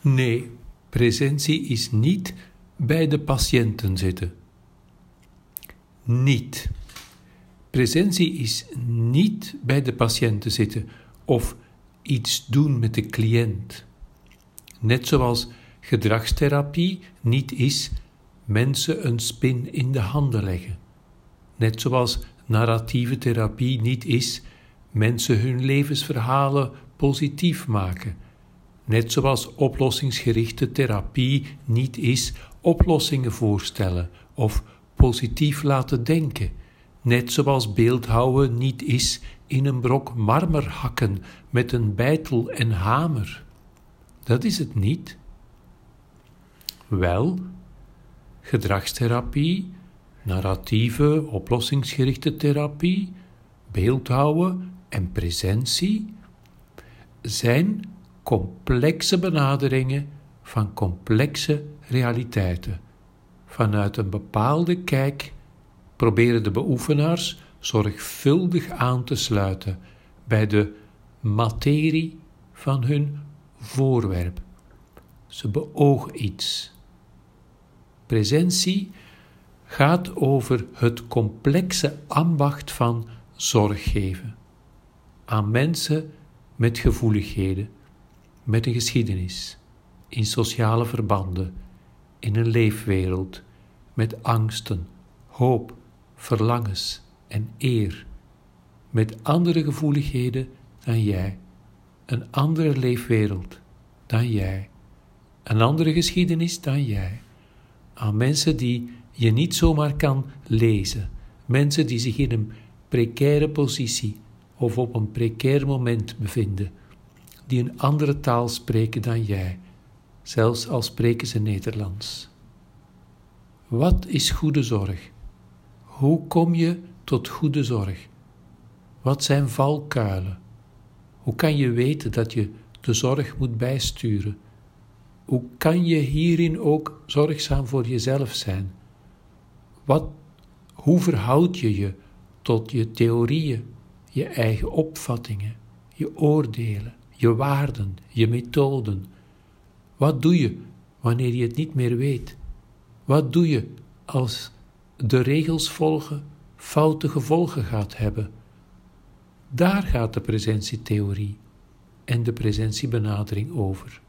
Nee, presentie is niet bij de patiënten zitten. Niet. Presentie is niet bij de patiënten zitten of iets doen met de cliënt. Net zoals gedragstherapie niet is mensen een spin in de handen leggen. Net zoals narratieve therapie niet is mensen hun levensverhalen positief maken. Net zoals oplossingsgerichte therapie niet is oplossingen voorstellen of positief laten denken. Net zoals beeldhouwen niet is in een brok marmer hakken met een beitel en hamer. Dat is het niet. Wel, gedragstherapie, narratieve, oplossingsgerichte therapie, beeldhouwen en presentie zijn complexe benaderingen van complexe realiteiten. Vanuit een bepaalde kijk proberen de beoefenaars zorgvuldig aan te sluiten bij de materie van hun voorwerp. Ze beogen iets. Presentie gaat over het complexe ambacht van zorg geven aan mensen met gevoeligheden, met een geschiedenis, in sociale verbanden, in een leefwereld, met angsten, hoop, verlangens en eer, met andere gevoeligheden dan jij, een andere leefwereld dan jij, een andere geschiedenis dan jij, aan mensen die je niet zomaar kan lezen, mensen die zich in een precaire positie of op een precair moment bevinden, die een andere taal spreken dan jij, zelfs al spreken ze Nederlands. Wat is goede zorg? Hoe kom je tot goede zorg? Wat zijn valkuilen? Hoe kan je weten dat je de zorg moet bijsturen? Hoe kan je hierin ook zorgzaam voor jezelf zijn? Hoe verhoud je je tot je theorieën, je eigen opvattingen, je oordelen, je waarden, je methoden? Wat doe je wanneer je het niet meer weet? Wat doe je als de regels volgen foute gevolgen gaat hebben? Daar gaat de presentietheorie en de presentiebenadering over.